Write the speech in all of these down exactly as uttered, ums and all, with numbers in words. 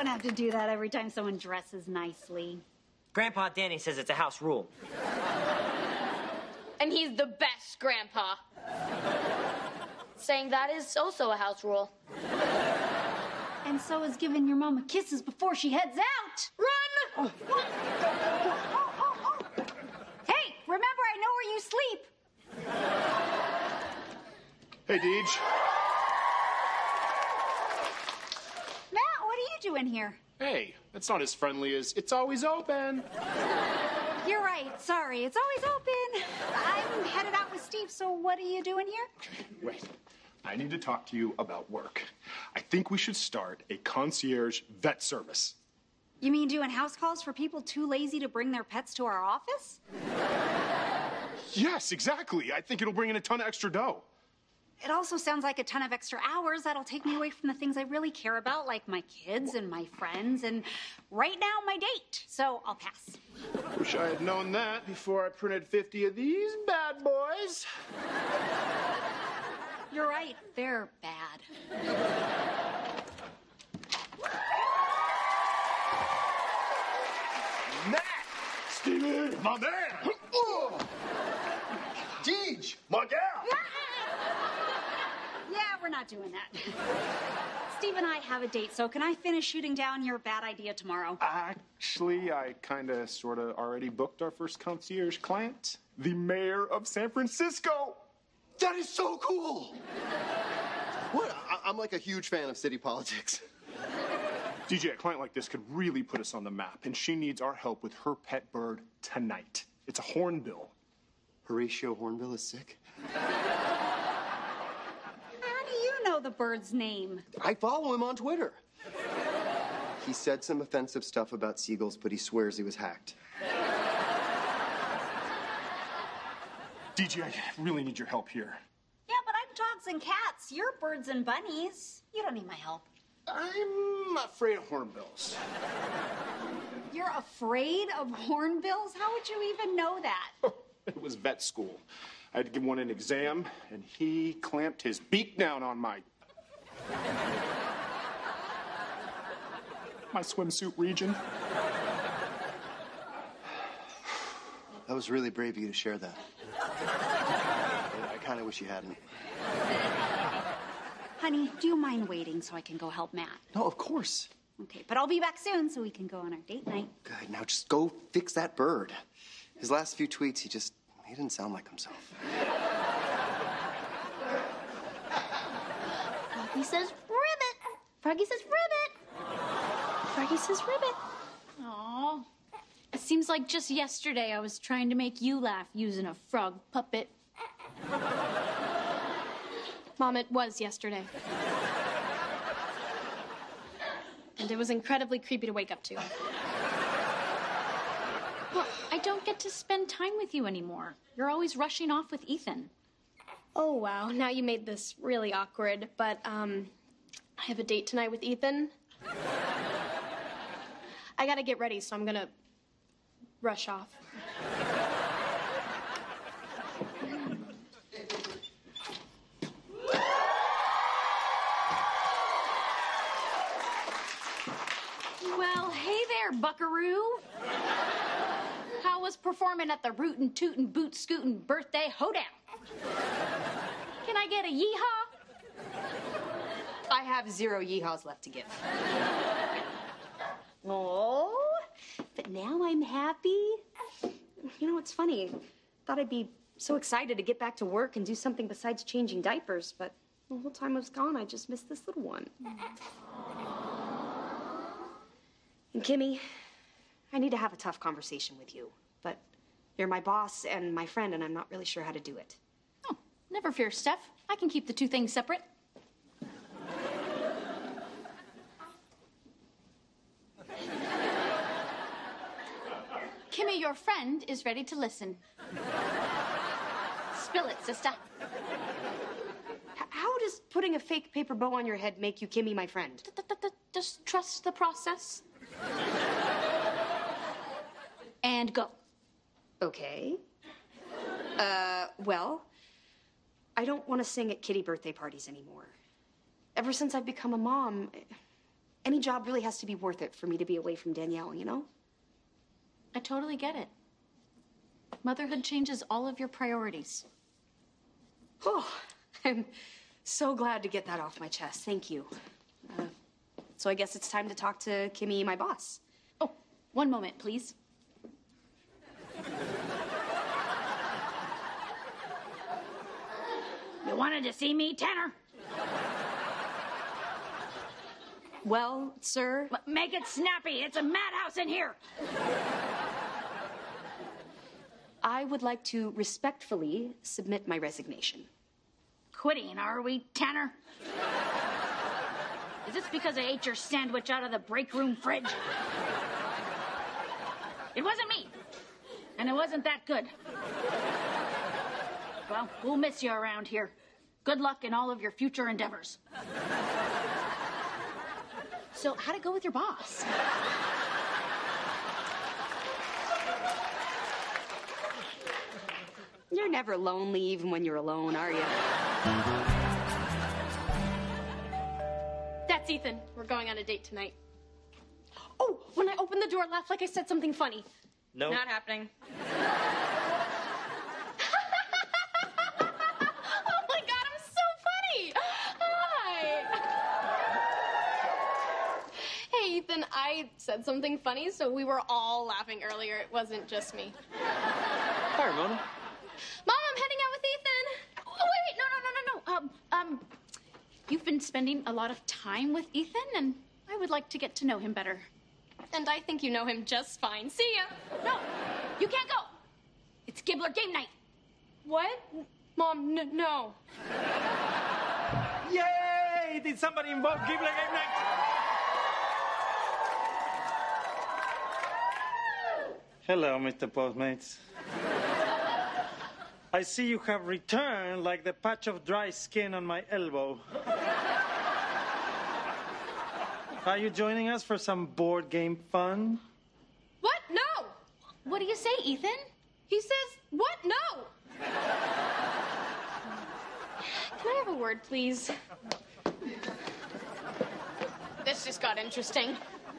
don't have to do that every time someone dresses nicely. Grandpa Danny says it's a house rule. And he's the best grandpa. Saying that is also a house rule. And so is giving your mama kisses before she heads out. Run! Oh. Hey, remember, I know where you sleep. Hey, Deej. Matt, what are you doing here? Hey, that's not as friendly as it's always open. You're right. Sorry. It's always open. I'm headed out with Steve, so what are you doing here? Okay, wait. I need to talk to you about work. I think we should start a concierge vet service. You mean doing house calls for people too lazy to bring their pets to our office? Yes, exactly. I think it'll bring in a ton of extra dough. It also sounds like a ton of extra hours that'll take me away from the things I really care about, like my kids and my friends, and right now, my date. So I'll pass. Wish I had known that before I printed fifty of these bad boys. You're right. They're bad. Matt! Stevie, my man! Oh. Deej, my gal! Yeah, we're not doing that. Steve and I have a date, so can I finish shooting down your bad idea tomorrow? Actually, I kind of, sort of already booked our first concierge client, the mayor of San Francisco. That is so cool! What? I- I'm like a huge fan of city politics. D J, a client like this could really put us on the map, and she needs our help with her pet bird tonight. It's a hornbill. Horatio Hornbill is sick. How do you know the bird's name? I follow him on Twitter. He said some offensive stuff about seagulls, but he swears he was hacked. D J, I really need your help here. Yeah, but I'm dogs and cats. You're birds and bunnies. You don't need my help. I'm afraid of hornbills. You're afraid of hornbills? How would you even know that? It was vet school. I had to give one an exam, and he clamped his beak down on my... my swimsuit region. That was really brave of you to share that. I kind of wish you hadn't. Honey, do you mind waiting so I can go help Matt? No, of course. Okay, but I'll be back soon so we can go on our date night. Good. Now just go fix that bird. His last few tweets, he just, he didn't sound like himself. Froggy says ribbit. Froggy says ribbit. Froggy says ribbit. Aw. It seems like just yesterday I was trying to make you laugh using a frog puppet. Mom, it was yesterday. And it was incredibly creepy to wake up to. Well, I don't get to spend time with you anymore. You're always rushing off with Ethan. Oh, wow. Now you made this really awkward, but, um, I have a date tonight with Ethan. I gotta get ready, so I'm gonna rush off. Well, hey there, buckaroo. How was performing at the rootin' tootin' boot scootin' birthday hoedown? Can I get a yeehaw? I have zero yeehaws left to give. Oh, but now I'm happy. You know, it's funny. Thought I'd be so excited to get back to work and do something besides changing diapers, but the whole time I was gone, I just missed this little one. And Kimmy, I need to have a tough conversation with you, but you're my boss and my friend, and I'm not really sure how to do it. Oh, never fear, Steph. I can keep the two things separate. Kimmy, your friend, is ready to listen. Spill it, sister. H- how does putting a fake paper bow on your head make you Kimmy, my friend? Just trust the process. And go. Okay. Uh, well, I don't want to sing at kitty birthday parties anymore. Ever since I've become a mom, any job really has to be worth it for me to be away from Danielle, you know? I totally get it. Motherhood changes all of your priorities. Oh, I'm so glad to get that off my chest. Thank you. Uh, so I guess it's time to talk to Kimmy, my boss. Oh, one moment, please. You wanted to see me, Tanner? Well, sir. M- make it snappy. It's a madhouse in here. I would like to respectfully submit my resignation. Quitting, are we, Tanner? Is this because I ate your sandwich out of the break room fridge? It wasn't me. And it wasn't that good. Well, we'll miss you around here. Good luck in all of your future endeavors. So, how'd it go with your boss? You're never lonely even when you're alone, are you? That's Ethan. We're going on a date tonight. Oh, when I opened the door, laugh like I said something funny. No. Not happening. Oh my God, I'm so funny. Hi. Hey, Ethan, I said something funny, so we were all laughing earlier. It wasn't just me. Hi, Ramona. Mom, I'm heading out with Ethan. Oh, wait, no, no, no, no, no. Um, um, you've been spending a lot of time with Ethan, and I would like to get to know him better. And I think you know him just fine. See ya. No, you can't go. It's Gibbler game night. What? Mom, n- no. Yay! Did somebody invoke Gibbler game night? Hello, Mister Postmates. I see you have returned like the patch of dry skin on my elbow. Are you joining us for some board game fun? What? No. What do you say, Ethan? He says, what? No. Can I have a word, please? This just got interesting.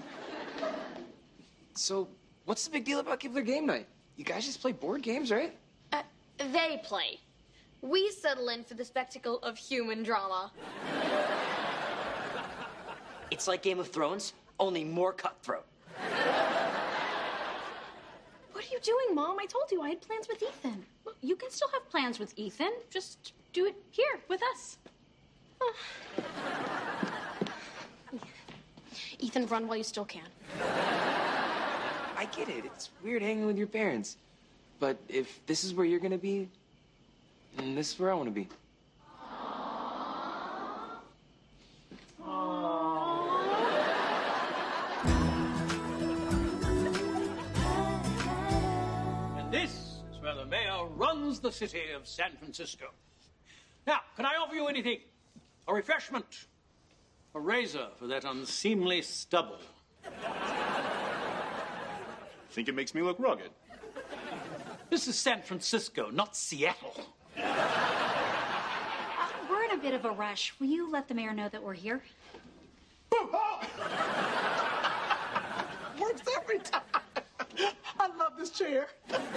So, what's the big deal about Gibbler game night? You guys just play board games, right? Uh, they play. We settle in for the spectacle of human drama. It's like Game of Thrones, only more cutthroat. What are you doing, Mom? I told you I had plans with Ethan. Well, you can still have plans with Ethan. Just do it here with us. Ethan, run while you still can. I get it. It's weird hanging with your parents. But if this is where you're gonna be, then this is where I want to be. And this is where the mayor runs the city of San Francisco. Now, can I offer you anything? A refreshment? A razor for that unseemly stubble? Think it makes me look rugged. This is San Francisco, not Seattle. Uh, we're in a bit of a rush. Will you let the mayor know that we're here? Works every time. I love this chair.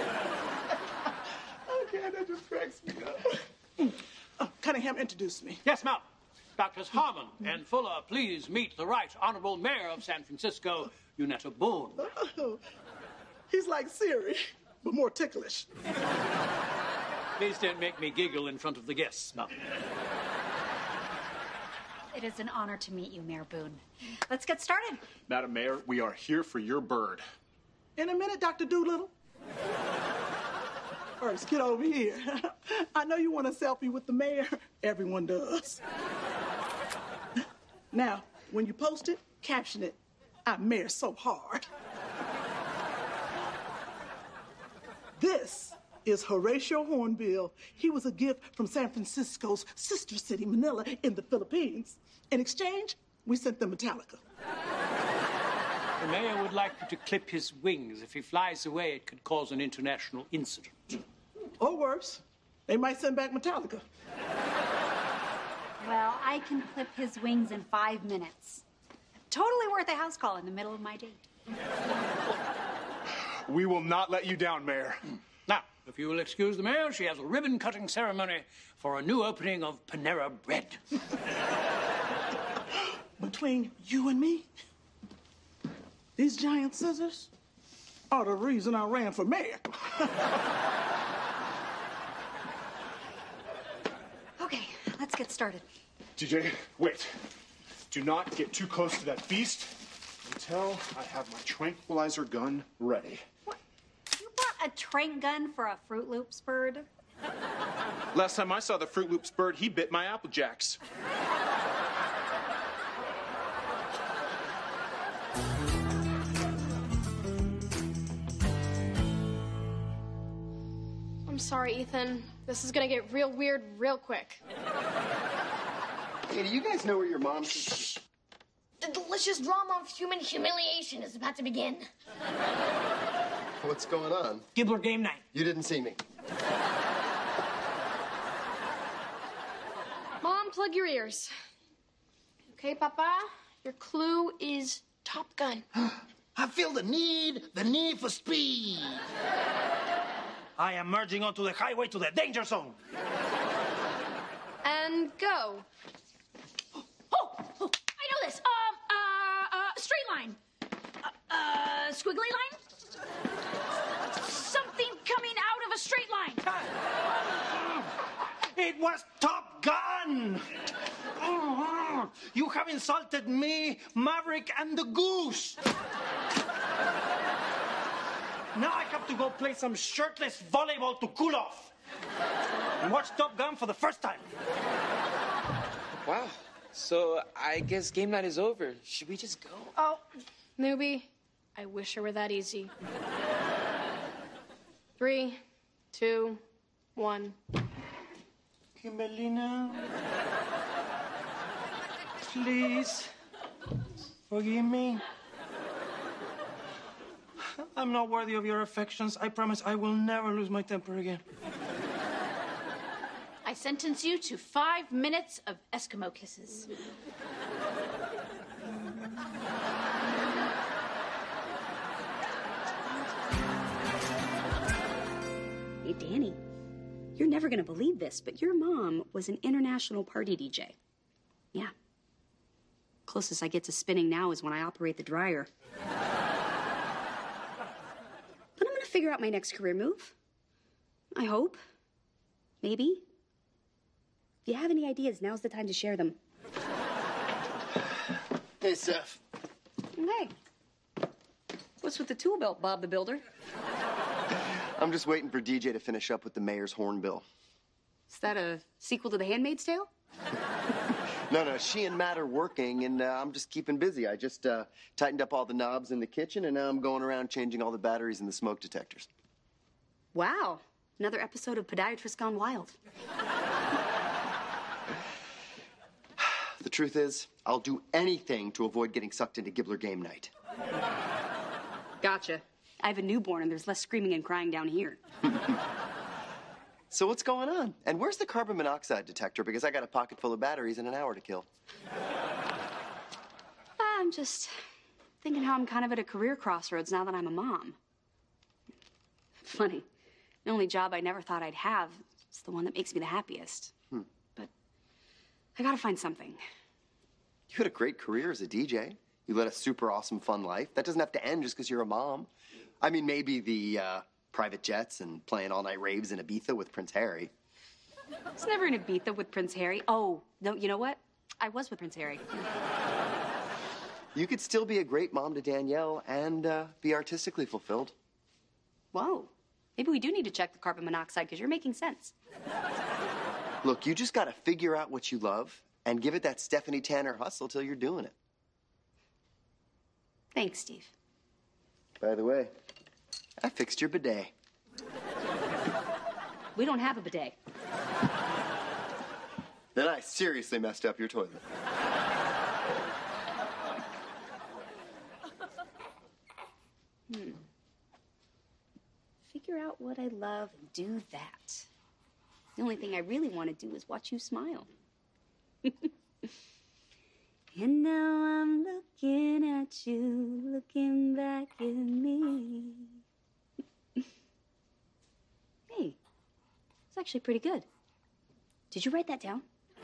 Okay, that just cracks me up. Uh, Cunningham, introduce me. Yes, ma'am. Doctors Harmon and Fuller, please meet the Right Honorable Mayor of San Francisco, Unetta Boone. Oh, he's like Siri, but more ticklish. Please don't make me giggle in front of the guests, ma'am. It is an honor to meet you, Mayor Boone. Let's get started. Madam Mayor, we are here for your bird. In a minute, Doctor Doolittle. First, get over here. I know you want a selfie with the mayor. Everyone does. Now, when you post it, caption it, I mayor so hard. This is Horatio Hornbill. He was a gift from San Francisco's sister city, Manila, in the Philippines. In exchange, we sent them Metallica. The mayor would like you to clip his wings. If he flies away, it could cause an international incident. Or worse, they might send back Metallica. Well, I can clip his wings in five minutes. Totally worth a house call in the middle of my date. We will not let you down, Mayor. Now, if you will excuse the mayor, she has a ribbon-cutting ceremony for a new opening of Panera Bread. Between you and me, these giant scissors are the reason I ran for mayor. Okay, let's get started. D J, wait. Do not get too close to that beast until I have my tranquilizer gun ready. What? You brought a trank gun for a Fruit Loops bird? Last time I saw the Fruit Loops bird, he bit my Apple Jacks. I'm sorry, Ethan. This is gonna get real weird real quick. Hey, do you guys know where your mom's... The delicious drama of human humiliation is about to begin. What's going on? Gibbler game night. You didn't see me. Mom, plug your ears. Okay, Papa? Your clue is Top Gun. I feel the need, the need for speed. I am merging onto the highway to the danger zone. And go. Oh, oh, I know this. Um, uh, uh, straight line. Uh, uh, squiggly line? Something coming out of a straight line. It was Top Gun. You have insulted me, Maverick, and the goose. Now I have to go play some shirtless volleyball to cool off. And watch Top Gun for the first time. Wow. So I guess game night is over. Should we just go? Oh, newbie, I wish it were that easy. Three, two, one. Kimberlina, please forgive me. I'm not worthy of your affections. I promise I will never lose my temper again. I sentence you to five minutes of Eskimo kisses. Hey, Danny, you're never gonna believe this, but your mom was an international party D J. Yeah. Closest I get to spinning now is when I operate the dryer. But I'm gonna figure out my next career move. I hope. Maybe. If you have any ideas, now's the time to share them. Hey, Seth. Hey. What's with the tool belt, Bob the Builder? I'm just waiting for D J to finish up with the mayor's hornbill. Is that a sequel to The Handmaid's Tale? No, no, she and Matt are working, and uh, I'm just keeping busy. I just uh, tightened up all the knobs in the kitchen, and now I'm going around changing all the batteries in the smoke detectors. Wow. Another episode of Podiatrist Gone Wild. The truth is, I'll do anything to avoid getting sucked into Gibbler game night. Gotcha. I have a newborn, and there's less screaming and crying down here. So what's going on? And where's the carbon monoxide detector? Because I got a pocket full of batteries and an hour to kill. I'm just thinking how I'm kind of at a career crossroads now that I'm a mom. Funny. The only job I never thought I'd have is the one that makes me the happiest. Hmm. But I gotta find something. You had a great career as a D J. You led a super awesome, fun life. That doesn't have to end just because you're a mom. I mean, maybe the uh, private jets and playing all-night raves in Ibiza with Prince Harry. I was never in Ibiza with Prince Harry. Oh, no, you know what? I was with Prince Harry. You could still be a great mom to Danielle and uh, be artistically fulfilled. Whoa. Maybe we do need to check the carbon monoxide because you're making sense. Look, you just got to figure out what you love and give it that Stephanie Tanner hustle till you're doing it. Thanks, Steve. By the way, I fixed your bidet. We don't have a bidet. Then I seriously messed up your toilet. Hmm. Figure out what I love and do that. The only thing I really want to do is watch you smile. And now I'm looking at you, looking back at me. Hey, it's actually pretty good. Did you write that down?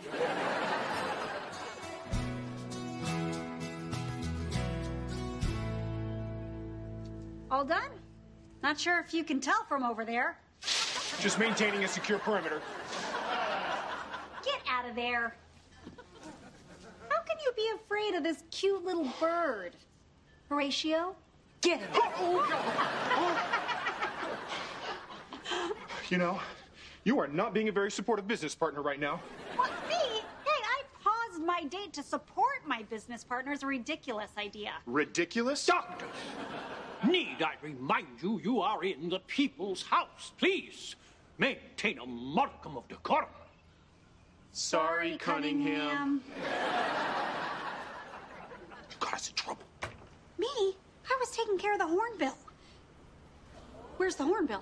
All done? Not sure if you can tell from over there. Just maintaining a secure perimeter. Get out of there. How can you be afraid of this cute little bird? Horatio, get him. You know, you are not being a very supportive business partner right now. What, me? Hey, I paused my date to support my business partner. It's a ridiculous idea. Ridiculous? Doctor, need I remind you, you are in the people's house. Please, maintain a modicum of decorum. Sorry, Cunningham. You got us in trouble. Me? I was taking care of the hornbill. Where's the hornbill?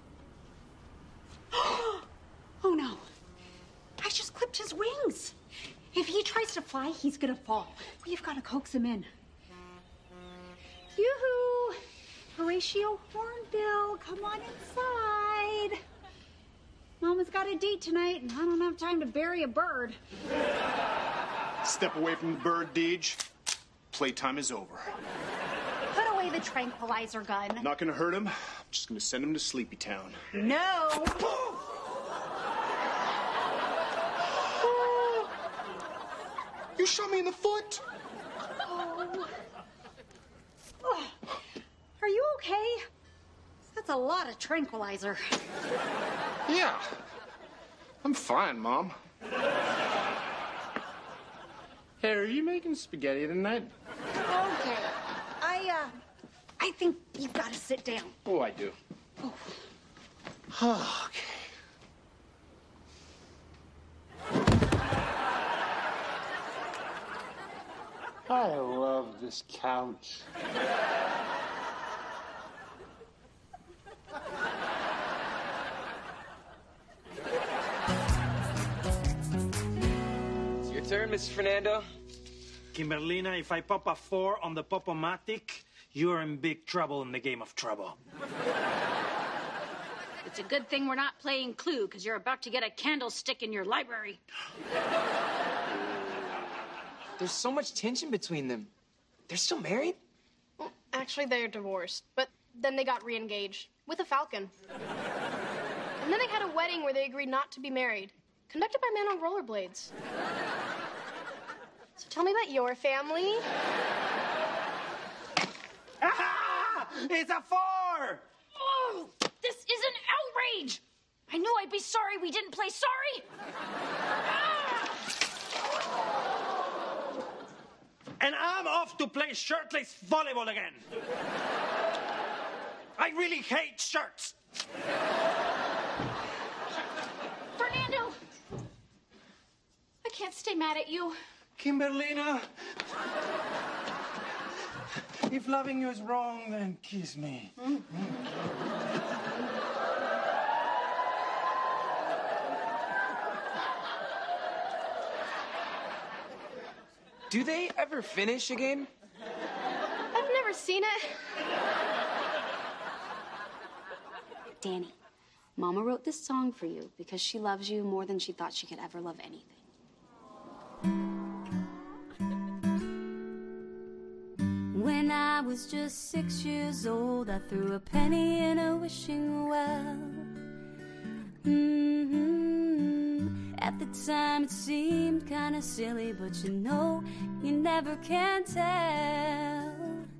Oh no. I just clipped his wings. If he tries to fly, he's gonna fall. We've got to coax him in. Yoo-hoo! Horatio Hornbill, come on inside. Mama's got a date tonight, and I don't have time to bury a bird. Step away from the bird, Deej. Playtime is over. Put away the tranquilizer gun. Not gonna hurt him. I'm just gonna send him to Sleepy Town. No! You shot me in the foot! Oh. Oh. Are you okay? That's a lot of tranquilizer. Yeah. I'm fine, Mom. Hey, are you making spaghetti tonight? Okay. I, uh, I think you've got to sit down. Oh, I do. Oh. Okay. I love this couch. It's your turn, Mister Fernando. Kimberlina, if I pop a four on the Pop-O-Matic, you're in big trouble in the game of trouble. It's a good thing we're not playing Clue, because you're about to get a candlestick in your library. There's so much tension between them. They're still married? Well, actually, they're divorced, but then they got re-engaged with a falcon. And then they had a wedding where they agreed not to be married, conducted by men on rollerblades. So tell me about your family. Ah! It's a four! Oh, this is an outrage! I knew I'd be sorry we didn't play sorry. And I'm off to play shirtless volleyball again. I really hate shirts. Fernando! I can't stay mad at you. Kimberlina, if loving you is wrong, then kiss me. Mm. Do they ever finish a game? I've never seen it. Danny, Mama wrote this song for you because she loves you more than she thought she could ever love anything. When I was just six years old, I threw a penny in a wishing well. Mm-hmm. At the time it seemed kind of silly, but you know, you never can tell.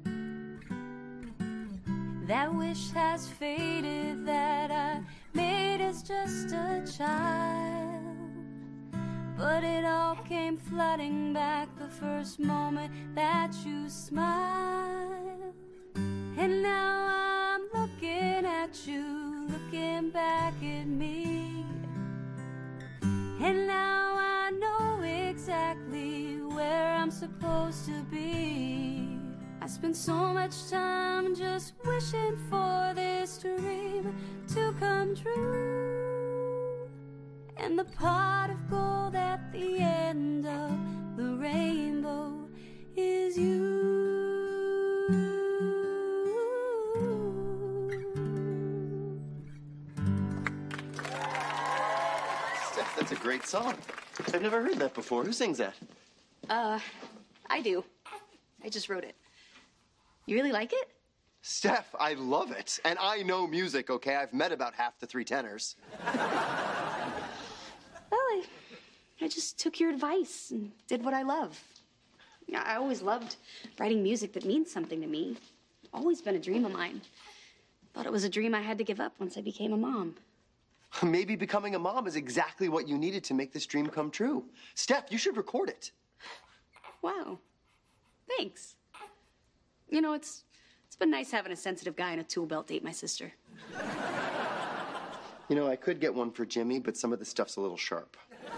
That wish has faded that I made as just a child. But it all came flooding back the first moment that you smiled. And now I'm looking at you, looking back at me. And now I know exactly where I'm supposed to be. I spent so much time just wishing for this dream to come true. And the pot of gold at the end of the rainbow is you. Steph, that's a great song. I've never heard that before. Who sings that? Uh, I do. I just wrote it. You really like it? Steph, I love it. And I know music, okay? I've met about half the three tenors. Well, I, I just took your advice and did what I love. I always loved writing music that means something to me. Always been a dream of mine. Thought it was a dream I had to give up once I became a mom. Maybe becoming a mom is exactly what you needed to make this dream come true. Steph, you should record it. Wow. Thanks. You know, it's it's been nice having a sensitive guy and a tool belt date my sister. You know, I could get one for Jimmy, but some of the stuff's a little sharp.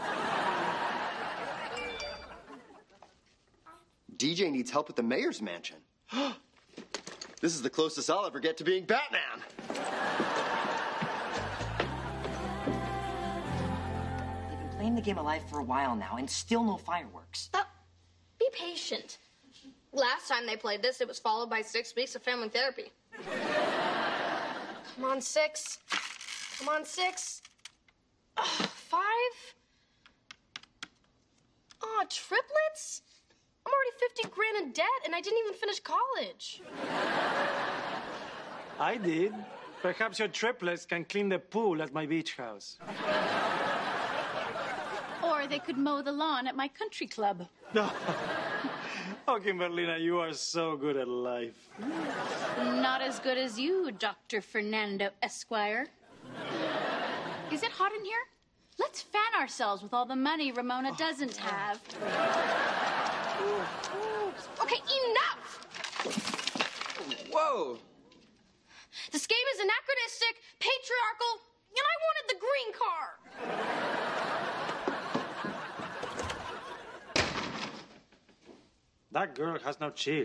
D J needs help at the mayor's mansion. This is the closest I'll ever get to being Batman. They've been playing the game of life for a while now, and still no fireworks. Uh, be patient. Last time they played this, it was followed by six weeks of family therapy. Come on, six. Come on, six. Ugh, five. Aw, triplets? I'm already fifty grand in debt, and I didn't even finish college. I did. Perhaps your triplets can clean the pool at my beach house. Or they could mow the lawn at my country club. No. Oh, Kimberlina, you are so good at life. Not as good as you, Doctor Fernando Esquire. Is it hot in here? Let's fan ourselves with all the money Ramona doesn't have. Okay, enough! Whoa! This game is anachronistic, patriarchal, and I wanted the green car. That girl has no chill.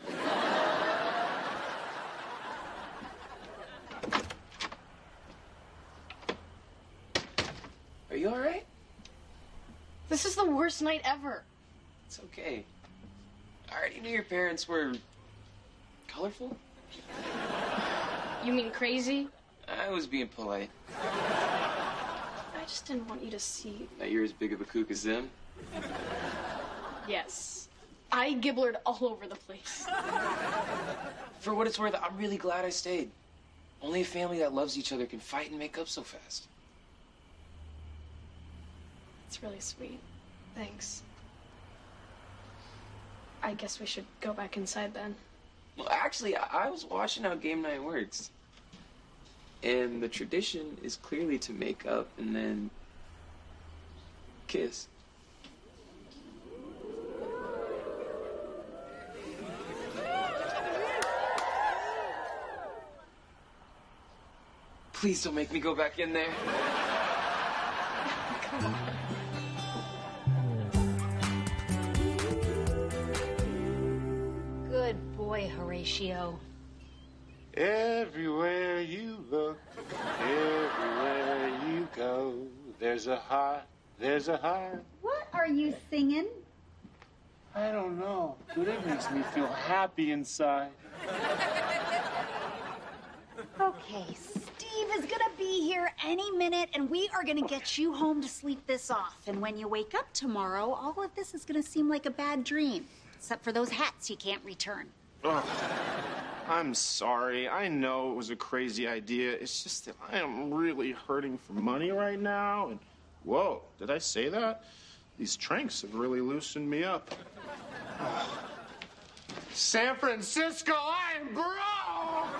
Are you all right? This is the worst night ever. It's okay. I already knew your parents were colorful. You mean crazy? I was being polite. I just didn't want you to see. That you're as big of a kook as them. Yes. I gibblered all over the place. For what it's worth, I'm really glad I stayed. Only a family that loves each other can fight and make up so fast. It's really sweet. Thanks. I guess we should go back inside then. Well, actually, I, I was watching how game night works. And the tradition is clearly to make up and then kiss. Please don't make me go back in there. Come on. Good boy, Horatio. Everywhere you look, everywhere you go, there's a heart, there's a heart. What are you singing? I don't know, but it makes me feel happy inside. Okay, Steve is gonna be here any minute, and we are gonna get you home to sleep this off. And when you wake up tomorrow, all of this is gonna seem like a bad dream, except for those hats you can't return. Ugh. I'm sorry. I know it was a crazy idea. It's just that I am really hurting for money right now. And whoa, did I say that? These tranks have really loosened me up. Ugh. San Francisco, I am broke!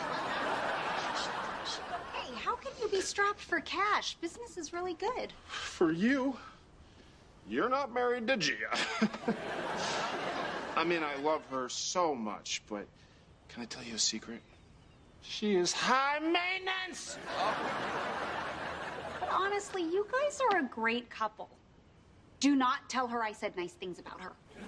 Hey, how can you be strapped for cash? Business is really good. For you, you're not married to Gia. I mean, I love her so much, but can I tell you a secret? She is high maintenance! But honestly, you guys are a great couple. Do not tell her I said nice things about her.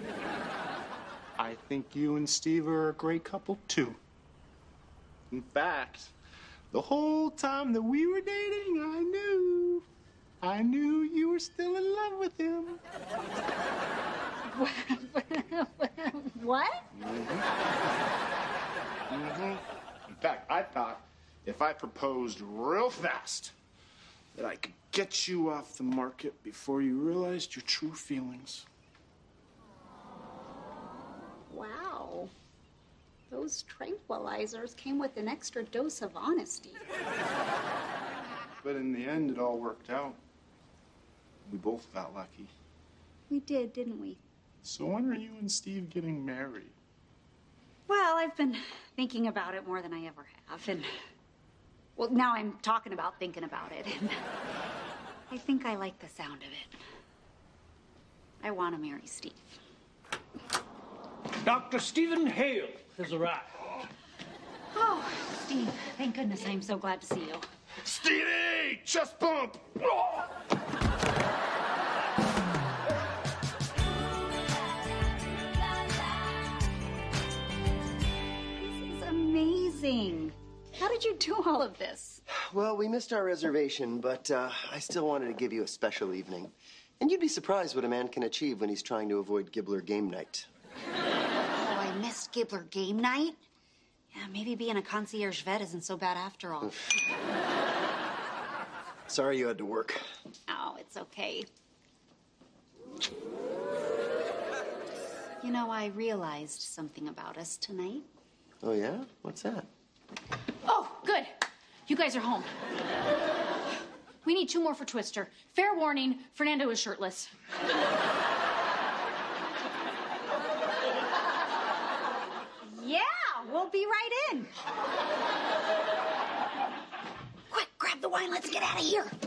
I think you and Steve are a great couple, too. In fact, the whole time that we were dating, I knew. I knew you were still in love with him. What? Mm-hmm. Mm-hmm. In fact, I thought if I proposed real fast that I could get you off the market before you realized your true feelings. Wow. Those tranquilizers came with an extra dose of honesty. But in the end, it all worked out. We both got lucky. We did, didn't we? So when are you and Steve getting married? Well, I've been thinking about it more than I ever have, and well, now I'm talking about thinking about it, and I think I like the sound of it. I want to marry Steve. Doctor Stephen Hale has arrived. Oh, Steve, thank goodness. I'm so glad to see you. Stevie! Chest bump! This is amazing. How did you do all of this? Well, we missed our reservation, but uh, I still wanted to give you a special evening. And you'd be surprised what a man can achieve when he's trying to avoid Gibbler game night. Oh, I missed Gibbler game night? Yeah, maybe being a concierge vet isn't so bad after all. Sorry you had to work. Oh, it's okay. You know, I realized something about us tonight. Oh, yeah? What's that? Oh, good. You guys are home. We need two more for Twister. Fair warning, Fernando is shirtless. Yeah, we'll be right in. Quick, grab the wine. Let's get out of here.